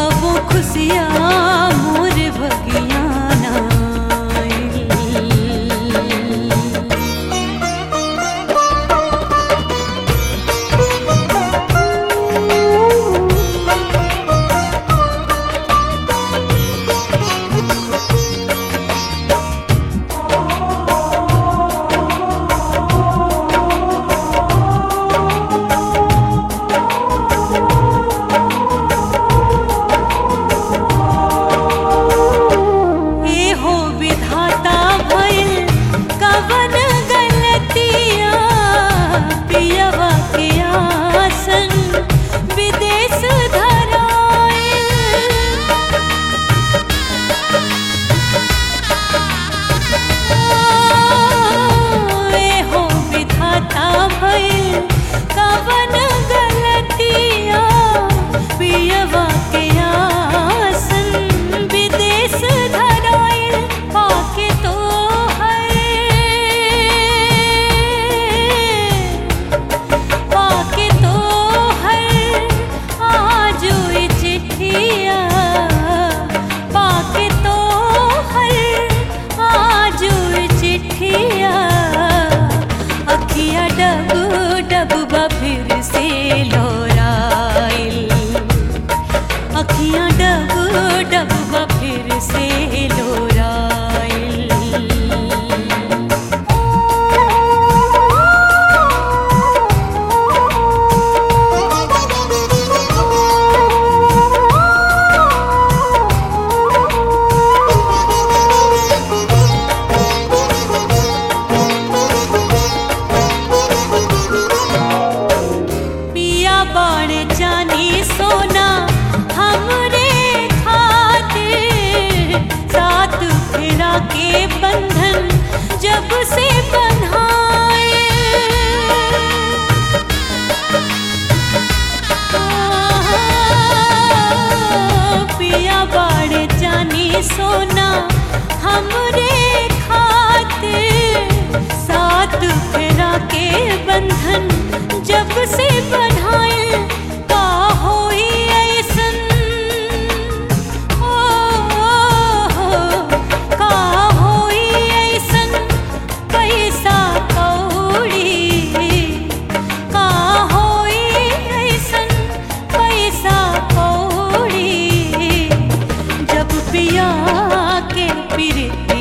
कबो खुशिया मोर भगिया फिर से लोराइल अखियाँ डब डब फिर से लोराइल। बाण जानी सोना हमरे खातिर साथ फेरा के बंधन जब से बंधाए पिया बाण जानी सोना हमरे खातिर साथ फेरा के बंधन जब से बंधाए का होई ऐसन का होई ऐसन पैसा कौड़ी का होई ऐसन पैसा कौड़ी जब पिया के प्रीति